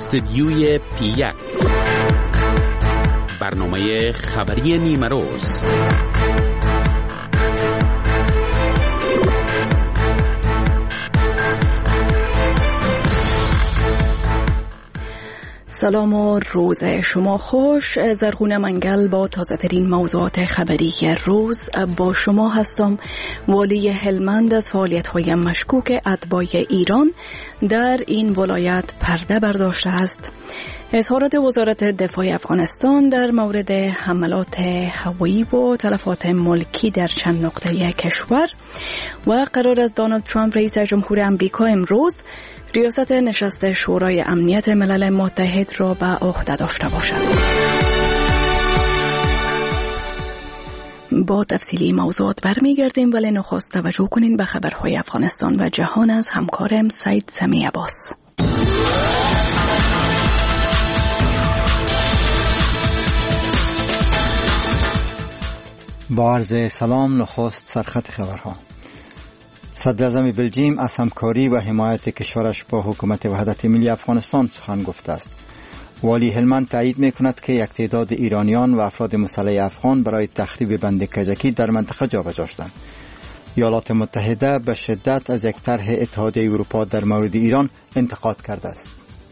استودیوی پی1 برنامه خبری نیمه روز. سلام و روز شما خوش. زرغونه منگل با تازه ترین موضوعات خبری روز با شما هستم. والی هلمند از فعالیت‌های مشکوک اتباع ایران در این ولایت پرده برداشته است. اظهارات وزارت دفاع افغانستان در مورد حملات هوایی و تلفات ملکی در چند نقطه کشور و قرار است دونالد ترامپ رئیس جمهور آمریکا امروز ریاست نشست شورای امنیت ملل متحد را به عهده داشته باشد. با تفصیلی موضوعات برمیگردیم، ولی نخست توجه کنین به خبرهای افغانستان و جهان از همکارم سید سمی عباس. با عرض سلام، نخست سرخط خبرها. صدراعظم بلژیم از همکاری و حمایت کشورش با حکومت وحدت ملی افغانستان سخن گفته است. والی هلمند تایید می‌کند که یک تعداد ایرانیان و افراد مسلح افغان برای تخریب بند کجکی در منطقه جابجا شدند. ایالات متحده به شدت از یک طرح اتحادیه اروپا در مورد ایران انتقاد کرده است.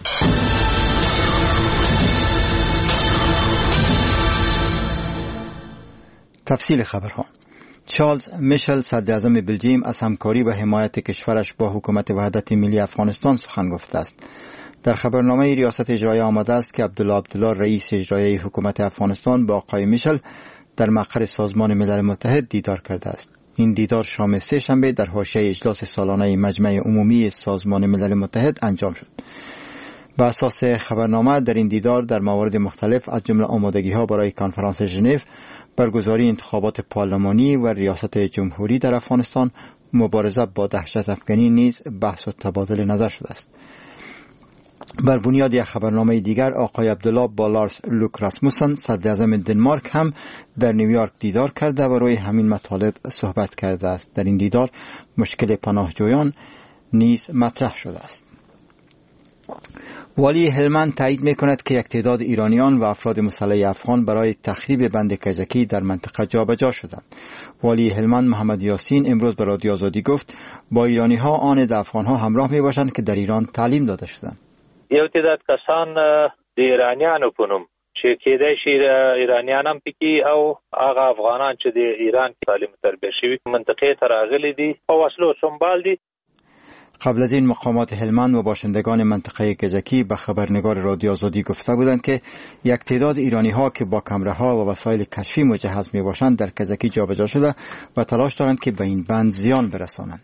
تفصیل خبرها. چارلز میشل صدراعظم بلژیم از همکاری و حمایت کشورش با حکومت وحدت ملی افغانستان سخن گفته است. در خبرنامه ریاست اجرایی آمده است که عبدالله رئیس اجرایی حکومت افغانستان با آقای میشل در مقر سازمان ملل متحد دیدار کرده است. این دیدار شام سه شنبه در حاشیه اجلاس سالانه مجمع عمومی سازمان ملل متحد انجام شد. به اساس خبرنامه در این دیدار در موارد مختلف از جمله آمادگی‌ها برای کنفرانس ژنو، برگزاری انتخابات پارلمانی و ریاست جمهوری در افغانستان، مبارزه با دهشت افغانی نیز بحث و تبادل نظر شده است. بر بنیاد یک خبرنامه دیگر، آقای عبدالله با لارس لوک راسموسن صدراعظم دنمارک هم در نیویورک دیدار کرده و روی همین مطالب صحبت کرده است. در این دیدار مشکل پناهجویان نیز مطرح شده است. والی هلمند تایید می‌کند که یک تعداد ایرانیان و افراد مسلح افغان برای تخریب بند کجکی در منطقه جابجا شدند. والی هلمند محمد یاسین امروز به رادیو آزادی گفت با ایرانی‌ها آن د افغان‌ها همراه می‌باشند که در ایران تعلیم داده شدند. یو تعداد کسان د ایرانیانو په نوم چې کېدای شي ایرانیان هم پکې او هغه افغانان چې د ایران تعلیم تربیه شوي منطقې ته راغلي دي او وسلو سنبال دي. قبل از این مقامات هلمند و باشندگان منطقه کجکی به خبرنگار رادیو آزادی گفته بودند که یک تعداد ایرانی ها که با کامراها و وسایل کشفی مجهز می باشند در کجکی جابجا شده و تلاش دارند که به این بند زیان برسانند.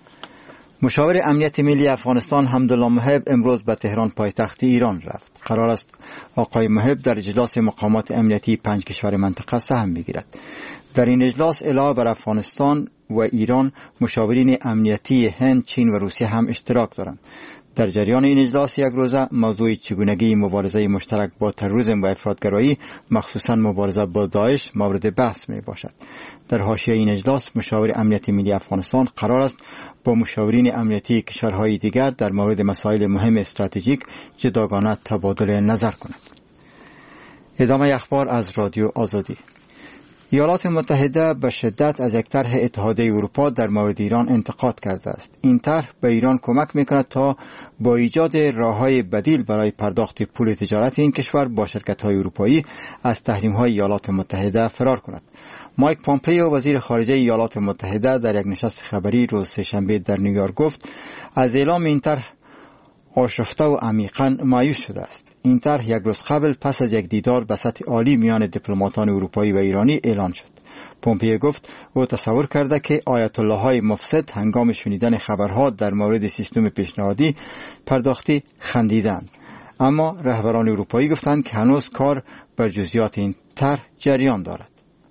مشاور امنیت ملی افغانستان حمدالله محب امروز به تهران پایتخت ایران رفت. قرار است آقای محب در اجلاس مقامات امنیتی 5 کشور منطقه سهم بگیرد. در این اجلاس علاوه بر افغانستان و ایران، مشاورین امنیتی هند، چین و روسیه هم اشتراک دارند. در جریان این اجلاس یک روزه موضوع چگونگی مبارزه مشترک با تروریسم و افراطگرایی، مخصوصا مبارزه با داعش، مورد بحث می باشد. در حاشیه این اجلاس مشاور امنیت ملی افغانستان قرار است با مشاورین امنیتی کشورهای دیگر در مورد مسائل مهم استراتژیک جداگانه تبادل نظر کند. ادامه اخبار از رادیو آزادی. ایالات متحده به شدت از یک طرح اتحادیه اروپا در مورد ایران انتقاد کرده است. این طرح به ایران کمک میکند تا با ایجاد راههای بدیل برای پرداخت پول تجارت این کشور با شرکت‌های اروپایی از تحریم‌های ایالات متحده فرار کند. مایک پامپیو وزیر خارجه ایالات متحده در یک نشست خبری روز سه‌شنبه در نیویورک گفت از اعلام این طرح آشفته و عمیقاً مایوس شده است. این طرح یک روز قبل پس از یک دیدار به سطح عالی میان دیپلماتان اروپایی و ایرانی اعلان شد. پومپیو گفت او تصور کرده که آیت الله های مفسد هنگام شنیدن خبرها در مورد سیستم پیشنهادی پرداختی خندیدند، اما رهبران اروپایی گفتند که هنوز کار بر جزئیات این طرح جریان دارد.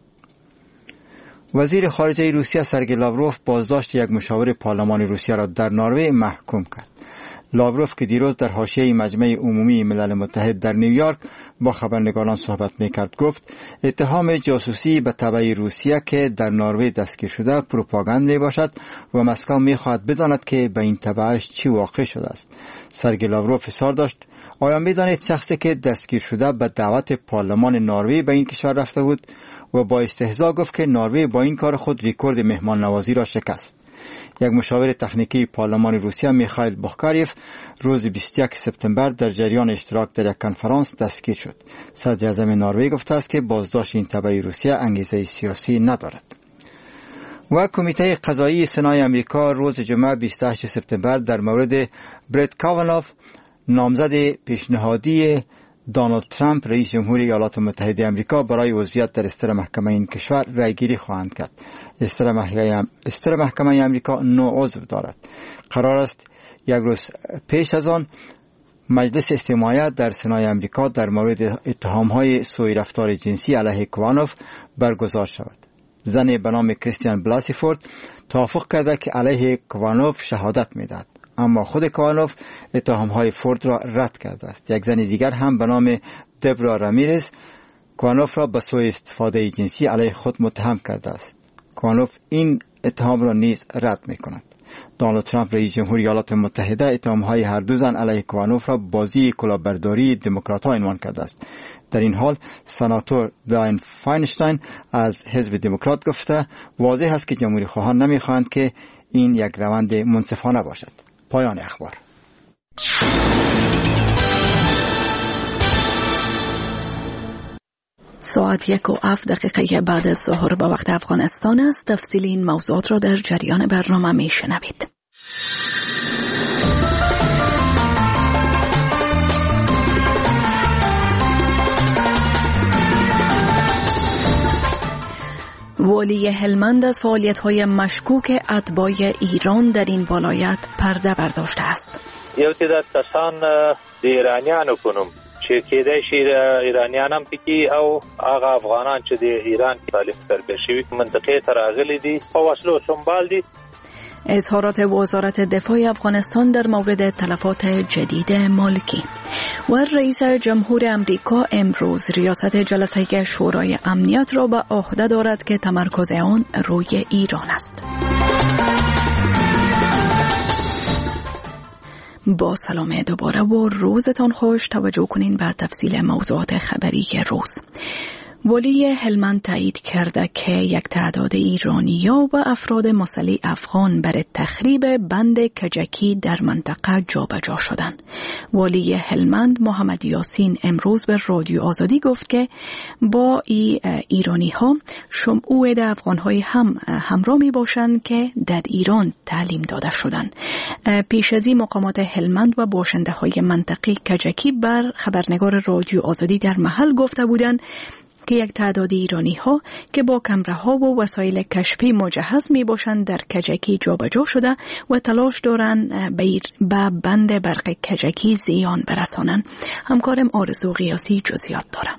وزیر خارجه روسیه سرگئی لاوروف بازداشت یک مشاور پارلمان روسیه را در نروژ محکوم کرد. لاوروف که دیروز در حاشیه مجمع عمومی ملل متحد در نیویورک با خبرنگاران صحبت میکرد گفت اتهام جاسوسی به تبع روسیه که در نروژ دستگیر شده پروپاگاند می باشد و مسکو میخواهد بداند که به این تبعش چی واقع شده است. سرگئی لاوروف اصرار داشت آیا میدانید شخصی که دستگیر شده به دعوت پارلمان نروژ به این کشور رفته بود و با استهزا گفت که نروژ با این کار خود رکورد مهمان نوازی را شکست. یک مشاور تکنیکی پارلمان روسیه میخائیل بخکاریف روز 21 سپتامبر در جریان اشتراک در یک کنفرانس دستگیر شد. صدر اعظم نروژ گفته است که بازداشت این تبع روسیه انگیزه سیاسی ندارد. و کمیته قضایی سنای امریکا روز جمعه 28 سپتامبر در مورد برت کاوانوف نامزد پیشنهادی دونالد ترامپ رئیس جمهوری ایالات متحده آمریکا برای عضویت در استر محکمه این کشور رأیگیری خواهند کرد. استر محکمه آمریکا 9 عضو دارد. قرار است یک روز پیش از آن مجلس استماعی در سنای آمریکا در مورد اتهام‌های سوء رفتار جنسی علیه کوانوف برگزار شود. زن به نام کریستیان بلاسیفورد توافق کرده که علیه کوانوف شهادت می‌دهد، اما خود کوانوف اتهام‌های فورد را رد کرده است. یک زن دیگر هم به نام دبرا رامیرز کوانوف را به سوء استفاده جنسی علیه خود متهم کرده است. کوانوف این اتهام را نیز رد می‌کند. دونالد ترامپ رئیس جمهوری ایالات متحده اتهام‌های هر دو زن علیه کوانوف را بازی کلاهبرداری دموکرات‌ها عنوان کرده است. در این حال سناتور داین فاینشتاین از حزب دموکرات گفته واضح است که جمهوری خواهان نمی‌خواهند که این یک روند منصفانه باشد. پایان اخبار. ساعت 1:07 بعد از ظهر به وقت افغانستان است. تفصیل این موضوعات را در جریان برنامه میشنوید. والی هلمند از فعالیت‌های مشکوک اتباع ایران در این ولایت پرده برداشته است. یو تعداد کسان د ایرانیانو په نوم چې کېدای شي ایرانیان هم پکې او هغه افغانان چې د ایران تعلیم تربیه شوي منطقې ته راغلي دي په وسلو سنبال دي. اظهارات وزارت دفاع افغانستان در مورد تلفات جدید مالکی. و رئیس جمهور امریکا امروز ریاست جلسه شورای امنیت را به عهده دارد که تمرکز آن روی ایران است. با سلام دوباره و روزتان خوش. توجه کنین به تفصیل موضوعات خبری روز. والی هلمند تایید کرده که یک تعداد ایرانی‌ها و افراد مسلح افغان برای تخریب بند کجکی در منطقه جابجا شدند. والی هلمند محمد یاسین امروز به رادیو آزادی گفت که با ایرانی‌ها شمعدد افغان‌های هم همراه می‌باشند که در ایران تعلیم داده شدند. پیش از این مقامات هلمند و باشنده‌های منطقه کجکی بر خبرنگار رادیو آزادی در محل گفته بودند که یک تعداد ایرانی ها که با کمره‌ها و وسایل کشفی مجهز می باشند در کجکی جابجا شده و تلاش دارند به بند برق کجکی زیان برسانند. همکارم آرزو قیاسی جزئیات دارد.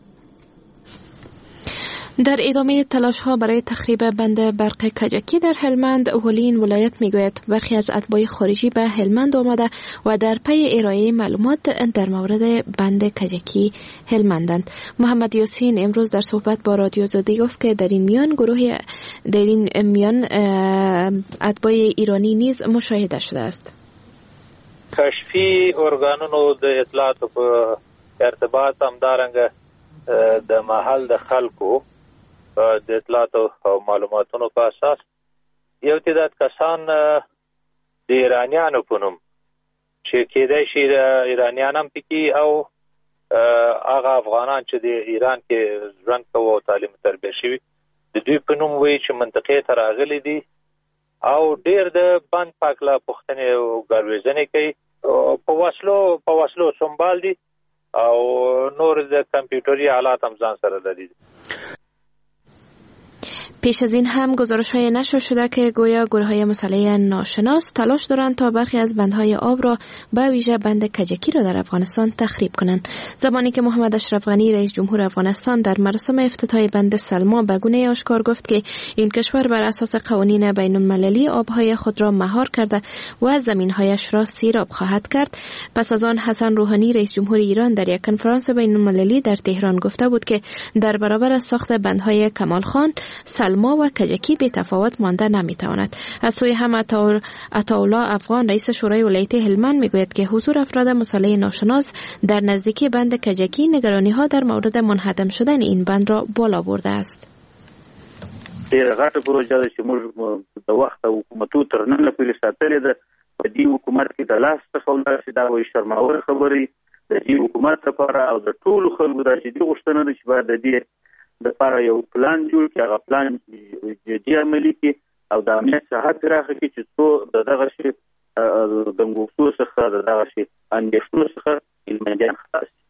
در ادامه تلاش ها برای تخریب بند برق کجکی در هلمند، والی این ولایت میگوید برخی از اتباع خارجی به هلمند آمده و در پی ارائه معلومات در مورد بند کجکی هلمندند. محمد یاسین امروز در صحبت با رادیو آزادی گفت که در این میان اتباع ایرانی نیز مشاهده شده است. کشفی ارگانونو د اطلاعات په ارتباط هم دارنګ د محل د خلکو د اطلاعات او معلوماتونو په اساس یو تعداد کسان د ایرانیانو په نوم چې کېدای شي ایرانیان هم پکې او هغه افغانان چې د ایران کې ژوند کوي او تعلیم تربیه شوي د دوی په نوم وایي چې منطقې ته راغلي دي او ډېر د بند په هکله پوښتنې او ګروېږنې کوي. په وسلو سنبال دي او نور د کمپیوټري آلات هم ځان سره لري. پیش از این هم گزارش‌های نشر شده که گویا گروه‌های مسلح ناشناس تلاش دارند تا برخی از بندهای آب را به ویژه بند کجکی را در افغانستان تخریب کنند. زمانی که محمد اشرف غنی رئیس جمهور افغانستان در مراسم افتتاح بند سلما به گونه آشکار گفت که این کشور بر اساس قوانین بین‌المللی آبهای خود را مهار کرده و زمین‌هایش را سیراب خواهد کرد، پس از آن حسن روحانی رئیس جمهور ایران در یک کنفرانس بین‌المللی در تهران گفته بود که در برابر ساخت بندهای کمال خان، سلما و کجکی به تفاوت مانده نمیتواند. از سوی هم عطاالله افغان رئیس شورای ولایت هلمند میگوید که حضور افراد مسلح ناشناس در نزدیکی بند کجکی نگرانی‌ها در مورد منهدم شدن این بند را بالا برده است. ډېره غټه پروژه ده چې موږ د وخت حکومتو تر نن پورې ساتلې ده. په دې حکومت کې د لاس څخه ولاړ شي دا وایي شرماور خبرې د دې حکومت لپاره او د ټولو خلکو دا جدي غوښتنه ده چې باید د دې لپاره یو پلان جوړ کړي، هغه پلان جدي عملي کړي او د امنیت ساحه پراخه کړي چې څو د دغه شي دنګوښتو څخه د دغه شي اندېښنو څخه هلمندیان خلاص شي.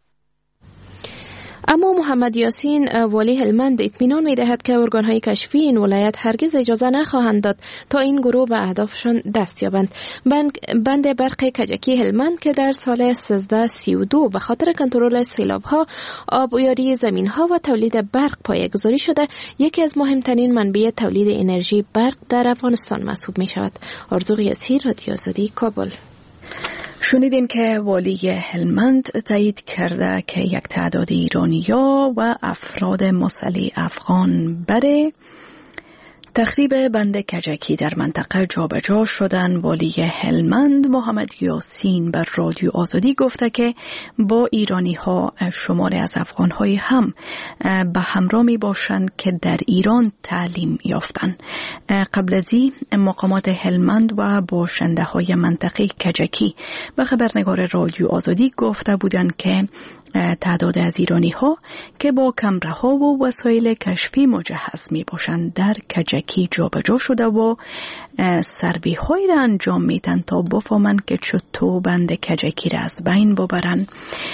اما محمد یاسین والی هلمند اطمینان می‌دهد که ارگان‌های کشفی این ولایت هرگز اجازه نخواهند داد تا این گروه به اهدافشان دست یابند. بند برق کجکی هلمند که در سال 1332 به خاطر کنترل سیلاب‌ها، آبیاری زمین‌ها و تولید برق پایه‌گذاری شده، یکی از مهمترین منابع تولید انرژی برق در افغانستان محسوب می‌شود. آرزو قیاسی، رادیو آزادی، کابل. شنیدیم که والی هلمند تایید کرده که یک تعداد ایرانی‌ها و افراد مسلح افغان برای تخریب بند کجکی در منطقه جابجا شدن. والی هلمند محمد یاسین بر رادیو آزادی گفته که با ایرانی ها شماری از افغان های هم به همراه می باشند که در ایران تعلیم یافتند. قبل از این مقامات هلمند و باشنده های منطقه کجکی به خبرنگار رادیو آزادی گفته بودند که تعداد از ایرانی ها که با کمره ها و وسایل کشفی مجهز می باشند در کجکی جابجا شده و سروی های را انجام میدن تا بفهمند که چطور بند کجکی را از بین ببرن.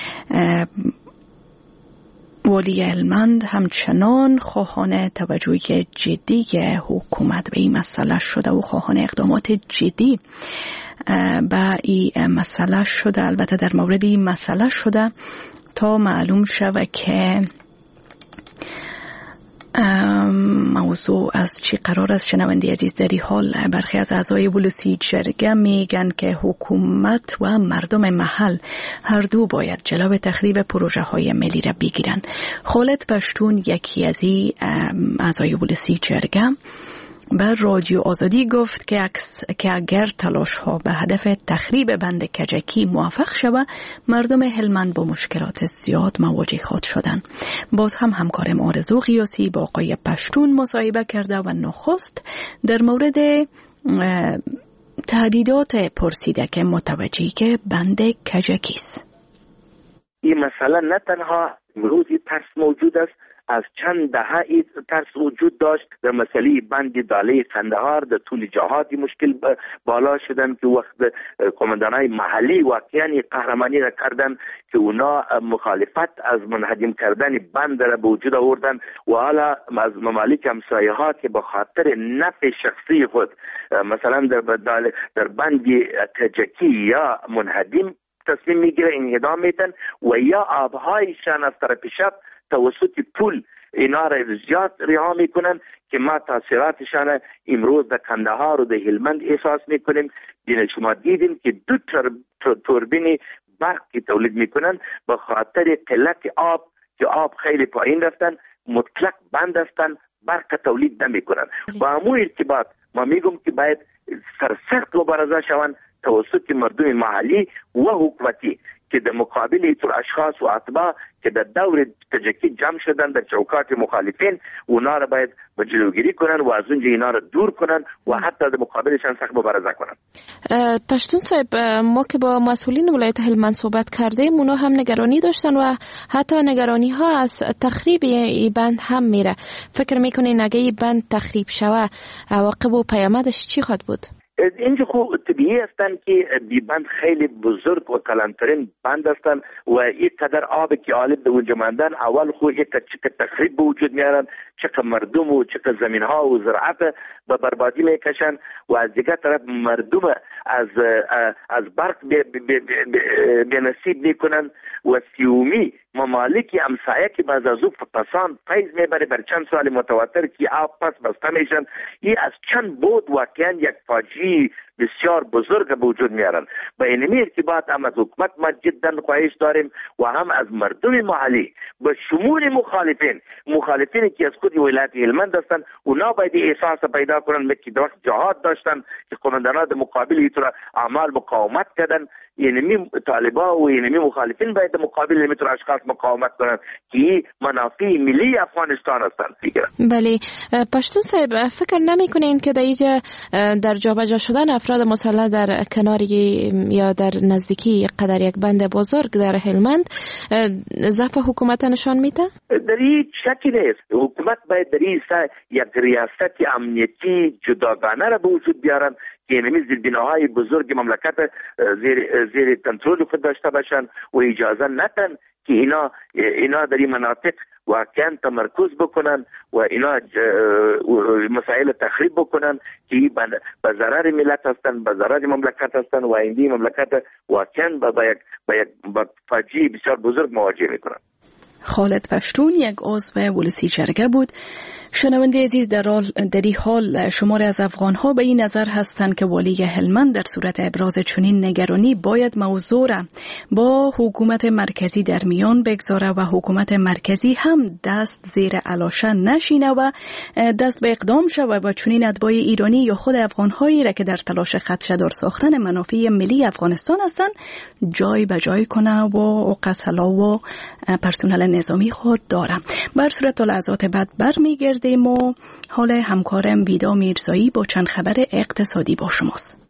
والی هلمند همچنان خواهان توجه جدی حکومت به این مسئله شده و خواهان اقدامات جدی به این مسئله شده. البته در مورد این مسئله شده تا معلوم شود که موضوع از چی قرار است. شنونده عزیز، در این حال برخی از اعضای ولسی جرگه میگن که حکومت و مردم محل هر دو باید جلو تخریب پروژه های ملی را بگیرن. خالد پشتون، یکی از اعضای ولسی جرگه، بر رادیو آزادی گفت که اگر تلاش ها به هدف تخریب بند کجکی موفق شود، مردم هلمند با مشکلات زیاد مواجه خواهد شدند. باز هم همکارم آرزو قیاسی با آقای پشتون مصاحبه کرده و نخست در مورد تهدیدات پرسیده که متوجه که بند کجکی است. این مسئله نه تنها امروزی ترس موجود است، از چند دهه این ترس وجود داشت. در مسئله بند داله قندهار در طول جهادی مشکل بالا شدن که وقت قماندانای محلی واقعا قهرمانی را کردن که اونا مخالفت از منهدم کردن بند را به وجود آوردن و حالا از ممالک همسایه ها که به خاطر نفع شخصی خود مثلا در بند کجکی یا منهدم تصمیم میگیره انهدام میتن و یا آبهایشان از طرف شب توسط پول اینا را زیاد رها میکنن که ما تاثیراتشان امروز در کندهار و در هلمند احساس میکنیم. شما دیدیم که دو توربین برق که تولید میکنن به خاطر قلت آب که آب خیلی پایین رفتن مطلق بند هستن، برق تولید نمیکنن. با همون ارتباط ما میگم که باید سرسخت مبارزه شوند توسط مردم محلی و حکومتی که در مقابل اینطور اشخاص و اتباع که در دور کجکی جمع شدن در چوکات مخالفین، اونا را باید به جلوگیری کنن و از اونجا اینا را دور کنن و حتی در مقابلشان سخت مبارزه کنن. پشتون صاحب، ما که با مسئولین ولایت هلمند صحبت کردیم، اونا هم نگرانی داشتن و حتی نگرانی ها از تخریب این بند هم میره. فکر میکنین اگه این بند تخریب شوه عواقب و پیامدش چی خواهد بود؟ اینجا خوب طبیعی هستند که بی بند خیلی بزرگ و کلانترین بند هستند و یک قدر آب که غالب به اونجا ماندن اول خود یک چقدر تخریب به وجود میارن، چقدر مردم و چقدر زمین ها و زراعت به بربادی میکشن و از دیگر طرف مردم از برق به نصیب میکنن و سیومی ممالک همسایه که بعض از او پسان فیض میبره بر چند سال متواتر که آب پس بسته میشن. این از چند بود واقعا یک فاجعه بسیار بزرگ به وجود میارن. با اینمی ارتباط هم از حکومت ما جدا خواهش داریم و هم از مردم محلی به شمول مخالفین که از خود ولایت هلمند هستند، اونا باید احساس پیدا کنن که در وقت جهاد داشتن که قماندانان مقابل اینطور اعمال مقاومت کردن، اینمی طالبا و اینمی مخالفین باید مقابل اینطور اشخاص مقاومت کنن که منافع ملی افغانستان هستند. بله پشتون صاحب، فکر نمی‌کنین که در جابجا شدن افراد مسلح در کناری یا در نزدیکی قدر یک بند بزرگ در هلمند ضعف حکومت نشان میده؟ در این شکی نیست. حکومت باید در این یک ریاست امنیتی جداگانه را به وجود بیارن که اینمی زیربناهای بزرگ مملکت زیر کنترل خود داشته باشن و اجازه ندن که اینا در این مناطق واقعا تمرکز بکنن و اینا مسائل تخریب بکنن که به ضرر ملت هستن، به ضرر مملکت هستن و این مملکت واقعا با یک فاجعه بسیار بزرگ مواجه میکنن. خالد پشتون یک عضو ولسی جرگه بود. شنونده عزیز، در این حال شمار از افغان‌ها به این نظر هستند که والی هلمند در صورت ابراز چنین نگرانی باید موضوع را با حکومت مرکزی در میان بگذاره و حکومت مرکزی هم دست زیر علاشه نشینه و دست به اقدام شود و چنین اتباع ایرانی یا خود افغان‌هایی را که در تلاش خدشه‌دار ساختن منافع ملی افغانستان هستند جای به جای کنه و قسلا و پرسنل نظامی خود داره. بر صورت تا لحظات بعد برمیگردیم و حال همکارم ویدا میرزایی با چند خبر اقتصادی با شماست.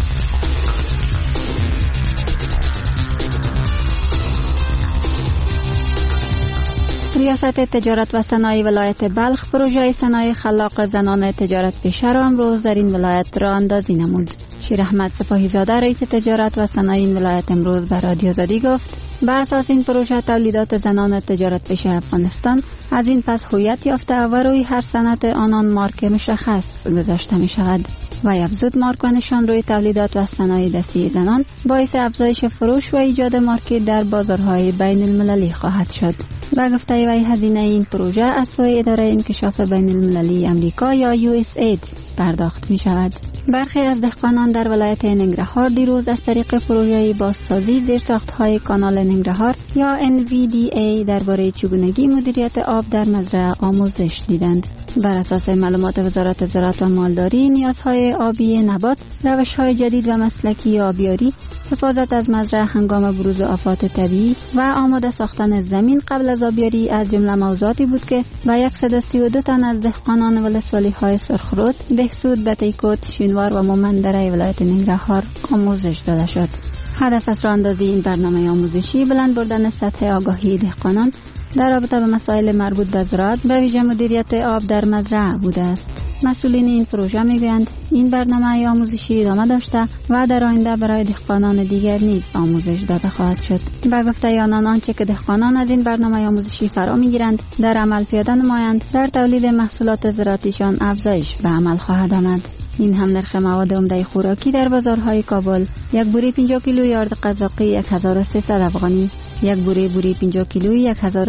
ریاست تجارت و صنایع ولایت بلخ پروژه صنایع خلاق زنان تجارت پیشه را امروز در این ولایت راه اندازی نمود. شیر احمد سپاهی زاده رئیس تجارت و صنایع این ولایت امروز به رادیو آزادی گفت بر اساس این پروژه تولیدات زنان تجارت پیشه افغانستان از این پس هویت یافته و روی هر صنعت آنان مارک مشخص گذاشته می شود و افزود مارک و نشان روی تولیدات و صنایع دستی زنان باعث افزایش فروش و ایجاد مارکت در بازارهای بین المللی خواهد شد. و گفته وی هزینه این پروژه از سوی اداره انکشاف بین المللی امریکا یا USAID پرداخت می شود. برخی از دهقانان در ولایت ننگرهار دیروز از طریق پروژه بازسازی زیرساخت‌های کانال ننگرهار یا NVDA درباره چگونگی مدیریت آب در مزرعه آموزش دیدند. بر اساس معلومات وزارت زراعت و مالداری، نیازهای آبی نبات، روش‌های جدید و مسلکی آبیاری، حفاظت از مزرعه هنگام بروز آفات طبیعی و آماده ساختن زمین قبل از آبیاری از جمله موضوعاتی بود که به 132 تن از دهقانان ولسوالی‌های سرخرود، بهسود، بتیکوت، شینوار و مومندره ولایت ننگرهار آموزش داده شد. هدف از راه‌اندازی این برنامه آموزشی بلند بردن سطح آگاهی دهقانان در رابطه به مسائل مربوط به زراعت به ویژه مدیریت آب در مزرعه بوده است. مسئولین این پروژه میگویند این برنامه آموزشی ادامه داشته و در آینده برای دهقانان دیگر نیز آموزش داده خواهد شد. به گفته آنان آنچه که دهقانان از این برنامه آموزشی فرا میگیرند در عمل پیاده نمایند، در تولید محصولات زراعتیشان افزایش به عمل خواهد آمد. این هم نرخ مواد عمده خوراکی در بازارهای کابل: یک بوری 50 کیلویی آرد قزاقی 1300 افغانی، یک بوری 50 کیلویی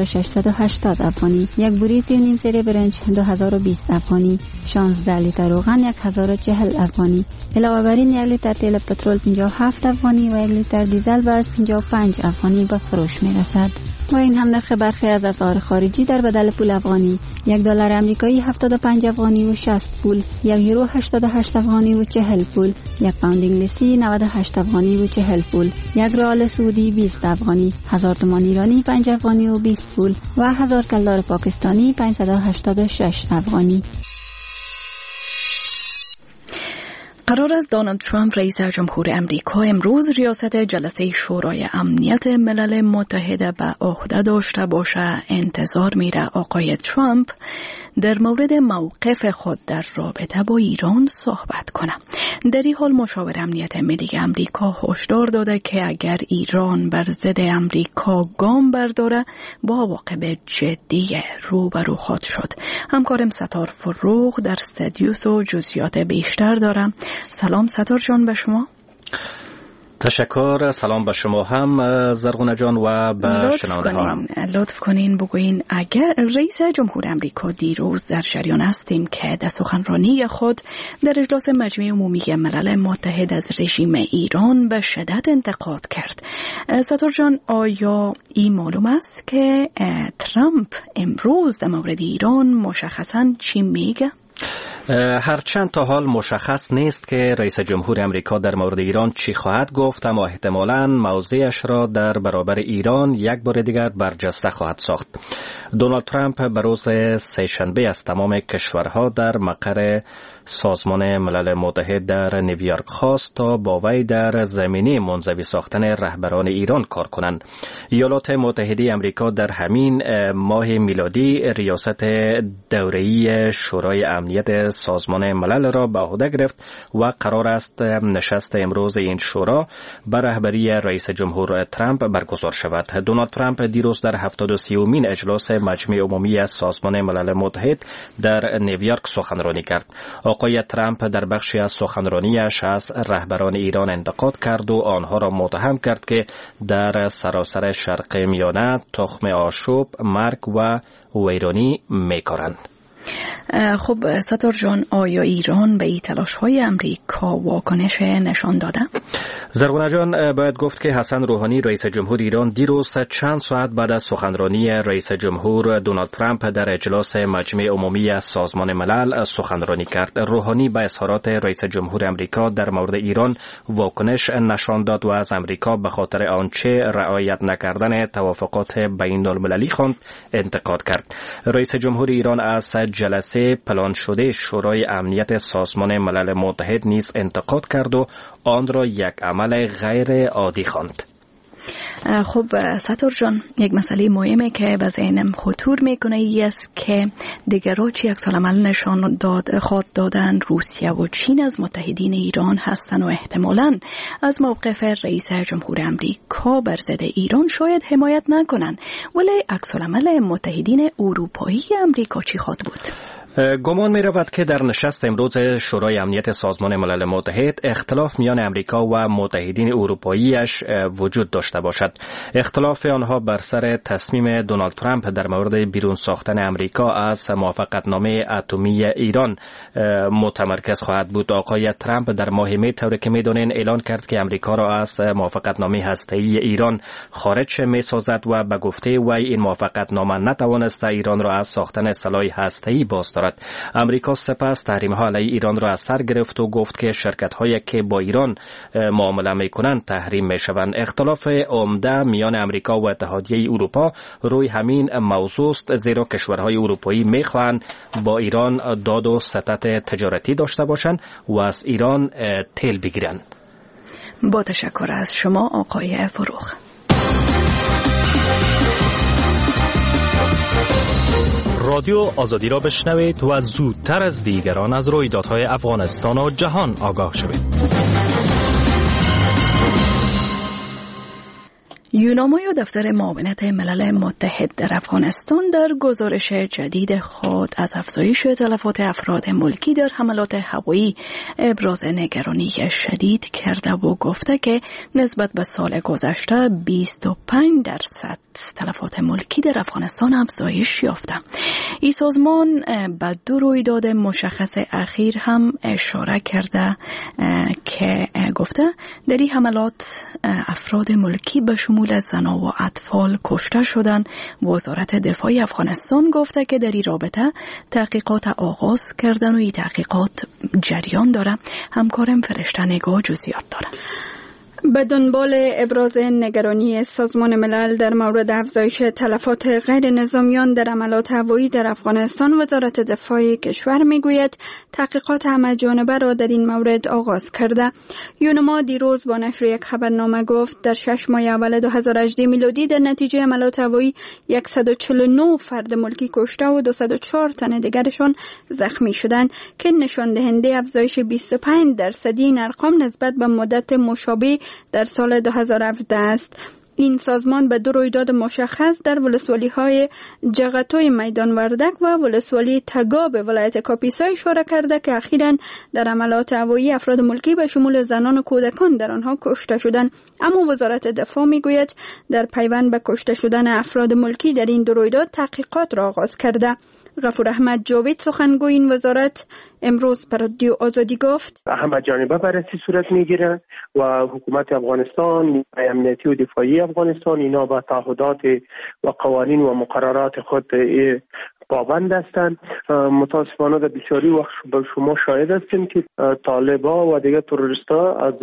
1680 افغانی، یک بوری 3.5 سری برنج 2020 افغانی، 16 لیتر روغن 1040 افغانی. علاوه بر این 1 لیتر تیل پترول 57 افغانی و 1 لیتر دیزل به 55 افغانی به فروش میرسد. و این هم نرخ برخی از اسعار خارجی در بدل پول افغانی: $1 آمریکایی 75 افغانی و 60 پول، 1 یورو 88 افغانی و 40 پول، 1 پوند انگلیسی 98 افغانی و 40 پول، 1 ریال سعودی 20 افغانی، 1000 تومان ایرانی 5 افغانی و 20 پول و 1000 کلدار پاکستانی 586 افغانی. قرار قبل از دونالد ترامپ رئیس جمهور امریکا امروز ریاست جلسه شورای امنیت ملل متحد به عهده داشته باشه، انتظار میره آقای ترامپ در مورد موقف خود در رابطه با ایران صحبت کنه. در این حال مشاور امنیت ملی امریکا هشدار داده که اگر ایران بر ضد امریکا گام برداره با عواقب جدی روبرو خواهد شد. همکارم ستار فروغ در استودیوس و جزئیات بیشتر دارم. سلام ستار جان به شما. تشکر. سلام به شما هم زرغونه جان و به شنونده ها هم. لطف کنین بگوین اگر رئیس جمهور امریکا دیروز در جریان هستیم که در سخنرانی خود در اجلاس مجمع عمومی ملل متحد از رژیم ایران به شدت انتقاد کرد. ستار جان، آیا این معلوم است که ترامپ امروز در مورد ایران مشخصاً چی میگه؟ هرچند تا حال مشخص نیست که رئیس جمهور امریکا در مورد ایران چی خواهد گفت، اما احتمالاً موضعش را در برابر ایران یک بار دیگر برجسته خواهد ساخت. دونالد ترامپ به روز سه‌شنبه از تمام کشورها در مقر سازمان ملل متحد در نیویورک خواست تا با وی در زمینه منزوی ساختن رهبران ایران کار کنند. ایالات متحده امریکا در همین ماه میلادی ریاست دوره‌ای شورای امنیت سازمان ملل را به عهده گرفت و قرار است نشست امروز این شورا به رهبری رئیس جمهور ترامپ برگزار شود. دونالد ترامپ دیروز در 73مین اجلاس مجمع عمومی سازمان ملل متحد در نیویورک سخنرانی کرد. آقای ترامپ در بخشی از سخنرانیش از رهبران ایران انتقاد کرد و آنها را متهم کرد که در سراسر شرق میانه تخم آشوب، مرگ و ویرانی می‌کارند. خب ستار جان، آیا ایران به این تلاش‌های امریکا واکنش نشان داده؟ زرغونه جان، باید گفت که حسن روحانی رئیس جمهور ایران دیروز چند ساعت بعد از سخنرانی رئیس جمهور دونالد ترامپ در اجلاس مجمع عمومی سازمان ملل سخنرانی کرد. روحانی به اظهارات رئیس جمهور امریکا در مورد ایران واکنش نشان داد و از امریکا به خاطر آنچه رعایت نکردن توافقات بین‌المللی خواند انتقاد کرد. رئیس جمهور ایران از جلسه پلان شده شورای امنیت سازمان ملل متحد نیز انتقاد کرد و آن را یک عمل غیر عادی خواند. خب ستار جان، یک مسئله مهمه که به ذهنم خطور میکنه ای است که دیگرها چی عکس العمل نشان خواهد دادن روسیه و چین از متحدین ایران هستند و احتمالاً از موقف رئیس جمهور امریکا بر ضد ایران شاید حمایت نکنند، ولی عکس العمل متحدین اروپایی امریکا چی خواهد بود؟ گمان می رود که در نشست امروز شورای امنیت سازمان ملل متحد اختلاف میان امریکا و متحدین اروپاییش وجود داشته باشد. اختلاف آنها بر سر تصمیم دونالد ترامپ در مورد بیرون ساختن امریکا از موافقتنامه اتمی ایران متمرکز خواهد بود. آقای ترامپ در ماه می طوری که می‌دانید اعلان کرد که امریکا را از موافقتنامه هسته‌ای ایران خارج می‌سازد و به گفته وی این موافقتنامه نتوانسته ایران را از ساختن سلاح هسته‌ای باز دارد. امریکا سپس تحریم‌ها علیه ایران را از سر گرفت و گفت که شرکت‌هایی که با ایران معامله می‌کنند تحریم می‌شوند. اختلاف عمده میان امریکا و اتحادیه اروپا روی همین موضوع است، زیرا کشورهای اروپایی می‌خواهند با ایران داد و ستد تجارتی داشته باشند و از ایران تیل بگیرند. با تشکر از شما آقای فروغ. رادیو آزادی را بشنوید و زودتر از دیگران از رویدادهای افغانستان و جهان آگاه شوید. یوناما یا دفتر معاونت ملل متحد در افغانستان در گزارش جدید خود از افزایش تلفات افراد ملکی در حملات هوایی ابراز نگرانی شدید کرده و گفته که نسبت به سال گذشته 25% تلفات ملکی در افغانستان افزایش یافته. این سازمان به دو رویداد مشخص اخیر هم اشاره کرده که گفته در این حملات افراد ملکی به شمول زنان و اطفال کشته شدند. وزارت دفاع افغانستان گفته که در این رابطه تحقیقات آغاز کردن و این تحقیقات جریان داره. همکارم فرشته نگاه جزئیات داره. به دنبال ابراز نگرانی سازمان ملل در مورد افزایش تلفات غیر نظامیان در حملات هوایی در افغانستان، وزارت دفاع کشور میگوید تحقیقات همه‌جانبه را در این مورد آغاز کرده. یونما دیروز با نشر یک خبرنامه گفت در 6 ماه اول 2018 میلادی در نتیجه حملات هوایی 149 فرد ملکی کشته و 204 تن دیگرشان زخمی شدند که نشان دهنده افزایش 25% این ارقام نسبت به مدت مشابه در سال 2017 است. این سازمان به 2 رویداد مشخص در ولسوالی‌های جغتوی میدان وردک و ولسوالی تگاب ولایت کاپیسا اشاره کرده که اخیراً در حملات هوایی افراد ملکی به شمول زنان و کودکان در آنها کشته شدند. اما وزارت دفاع میگوید در پیوند به کشته شدن افراد ملکی در این 2 رویداد تحقیقات را آغاز کرده. غفور احمد جاوید سخنگوی این وزارت امروز به رادیو آزادی گفت همه‌جانبه بررسی صورت میگیره و حکومت افغانستان، نیروهای امنیتی و دفاعی افغانستان اینا به تعهدات و قوانین و مقررات خود پابند هستند. متاسفانه در بسیاری وقت به شما شاهد هستیم که طالبا و دیگر تروریستا از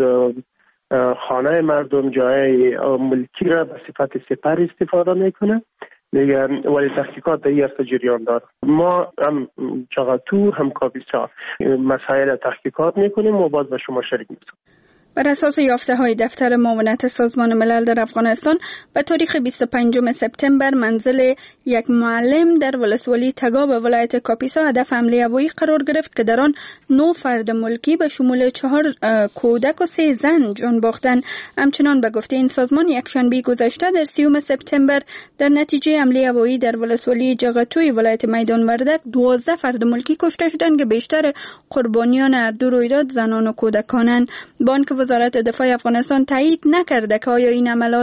خانه مردم، جای ملکی را به صفت سپر استفاده میکنه ولی تحقیقات در این عرصه جریان داره. ما هم جغتو هم کاپیسا مسائل تحقیقات میکنیم و باز به شما شریک میکنیم. بر اساس یافته‌های دفتر معاونت سازمان ملل در افغانستان به تاریخ 25 سپتامبر منزل یک معلم در ولسوالی تگاب ولایت کاپیسا هدف حمله هوایی قرار گرفت که در آن 9 فرد ملکی به شمول 4 کودک و 3 زن جان باختند. همچنان به گفته این سازمان یکشنبه گذشته در 30 سپتامبر در نتیجه حمله هوایی در ولسوالی جغتوی ولایت میدان وردک 12 فرد ملکی کشته شدند که بیشتر قربانیان هر 2 رویداد زنان و کودکانند. بانک وزارت دفاع افغانستان تایید نکرده که آیا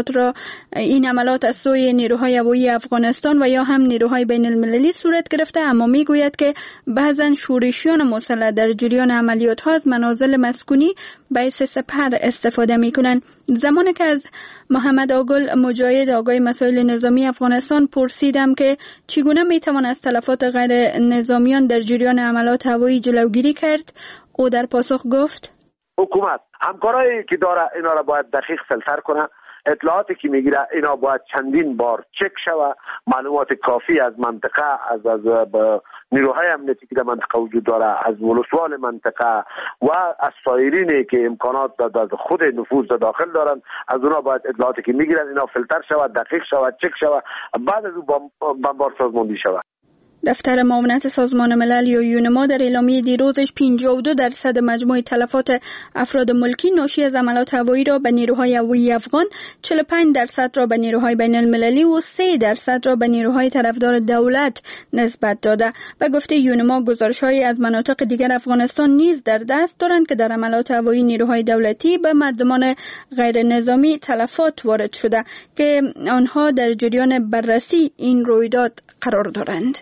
این عملات از سوی نیروهای هوایی افغانستان و یا هم نیروهای بین المللی صورت گرفته، اما میگوید که بعضا شورشیان مسلح در جریان عملیات ها از منازل مسکونی به سپر استفاده میکنند. زمانی که از محمد آگل مجاهد آگای مسائل نظامی افغانستان پرسیدم که چگونه میتوان از تلفات غیر نظامیان در جریان عملیات هوایی جلوگیری کرد، او در پاسخ گفت حکومت همکارایی که داره اینا را باید دقیق فیلتر کنه، اطلاعاتی که میگیره اینا باید چندین بار چک شوه، معلومات کافی از منطقه از نیروهای امنیتی که در منطقه وجود داره، از ولسوال منطقه و از سایرینی که امکانات در خود نفوذ داخل دارن، از اونا باید اطلاعاتی که میگیرن اینا فیلتر شوه، دقیق شوه، چک شوه، بعد از اون بمبار سازماندهی شوه. دفتر معاونت سازمان ملل یا یونما در اعلامیه دیروزش 52% مجموع تلفات افراد ملکی ناشی از حملات هوایی را به نیروهای هوایی افغان، 45% را به نیروهای بین المللی و 3% را به نیروهای طرفدار دولت نسبت داده. و گفته یونما گزارش‌هایی از مناطق دیگر افغانستان نیز در دست دارند که در حملات هوایی نیروهای دولتی به مردمان غیر نظامی تلفات وارد شده که آنها در جریان بررسی این رویداد قرار دارند.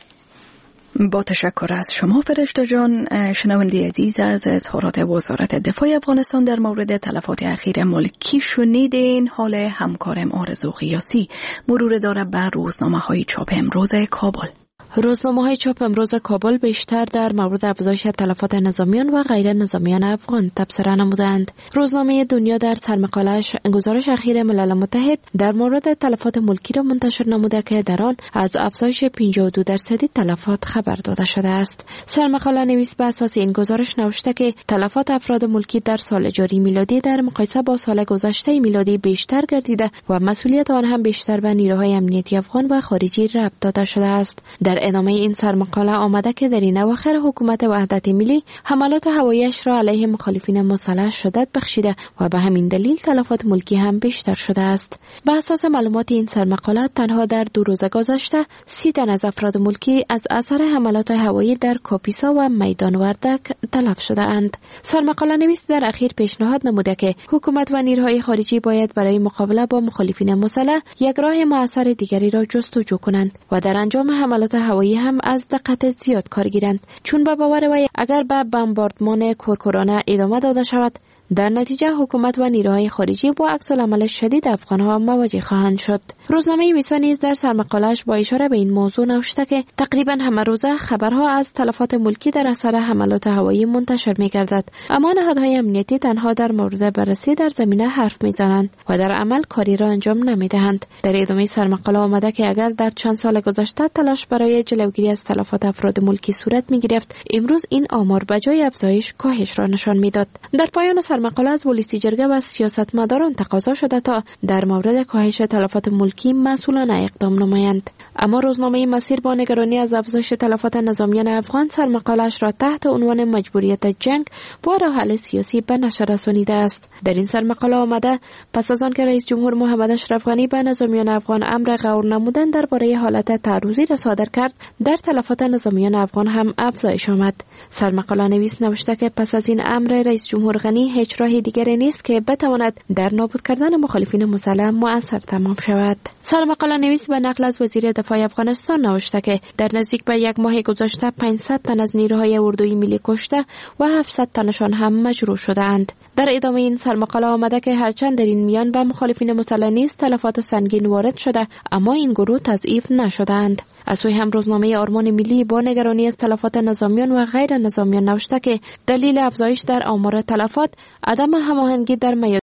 با تشکر از شما فرشته جان. شنونده عزیز، از اظهارات وزارت دفاع افغانستان در مورد تلفات اخیر ملکی شنیدین. حال همکارم آرزو قیاسی مرور داره بر روزنامه‌های چاپ امروز کابل. روزنامه‌های چاپ امروز کابل بیشتر در مورد افزایش تلفات نظامیان و غیر نظامیان افغان تبصره نمودند. روزنامه دنیا در سرمقاله‌اش گزارش اخیر ملل متحد در مورد تلفات ملکی را منتشر نموده که در آن از افزایش 52% تلفات خبر داده شده است. سرمقاله نویس به اساس این گزارش نوشته که تلفات افراد ملکی در سال جاری میلادی در مقایسه با سال گذشته میلادی بیشتر گردیده و مسئولیت آن هم بیشتر به نیروهای امنیتی افغان و خارجی ربط داده شده است. در ادامه این سرمقاله آمده که در این اواخر حکومت وحدت ملی حملات هوایی‌اش را علیه مخالفین مسلح شدت بخشیده و به همین دلیل تلفات ملکی هم بیشتر شده است. به اساس معلومات این سرمقاله تنها در 2 روز گذشته 30 تن از افراد ملکی از اثر حملات هوایی در کاپیسا و میدان وردک تلف شده اند. سرمقاله نویس در اخیر پیشنهاد نموده که حکومت و نیروهای خارجی باید برای مقابله با مخالفین مسلح یک راه مؤثر دیگری را جستجو کنند و در انجام حملات هوایی هم از دقت زیاد کار گیرند، چون به باور وی اگر به بمباردمان کورکورانه ادامه داده شود در نتیجه حکومت و نیروهای خارجی با عکس‌العمل شدید افغان‌ها مواجه خواهند شد. روزنامه ویسا نیز در سرمقاله‌اش با اشاره به این موضوع نوشته که تقریبا همه روزه خبرها از تلفات ملکی در اثر حملات هوایی منتشر می‌گردد، اما نهادهای امنیتی تنها در مورد بررسی در زمینه حرف می‌زنند و در عمل کاری را انجام نمی‌دهند. در ادامه سرمقاله آمده که اگر در چند سال گذشته تلاش برای جلوگیری از تلفات افراد ملکی صورت می‌گرفت، امروز این آمار بجای افزایش کاهش را نشان می‌داد. در پایان سرمقاله از ولسی جرگه و سیاستمداران تقاضا شده تا در مورد کاهش تلفات ملکی مسئولانه اقدام نمایند. اما روزنامه مسیر با نگرانی از افزایش تلفات نظامیان افغان سرمقاله‌اش را تحت عنوان مجبوریت جنگ با راه حل سیاسی به نشر رسانیده است. در این سرمقاله آمده پس از آن که رئیس جمهور محمد اشرف غنی به نظامیان افغان امر غور نمودن درباره حالت تعرضی را صادر کرد، در تلفات نظامیان افغان هم افزایش آمد. سرمقاله نویس نوشته که پس از این امر رئیس جمهور غنی هیچ راه دیگری نیست که بتواند در نابود کردن مخالفین مسلح مؤثر تمام شود. سرمقاله نویس به نقل از وزیر دفاع افغانستان نوشته که در نزدیک به یک ماه گذشته 500 تن از نیروهای اردوی ملی کشته و 700 تنشان هم مجروح شده‌اند. در ادامه این سرمقاله آمده که هرچند در این میان به مخالفین مسلح نیز تلفات سنگین وارد شده، اما این گروه تضعیف نشده‌اند. از سوی هم روزنامه آرمان ملی با نگرانی از تلفات نظامیان و غیر نظامیان نوشته که دلیل افزایش در آمار تلفات عدم هماهنگی در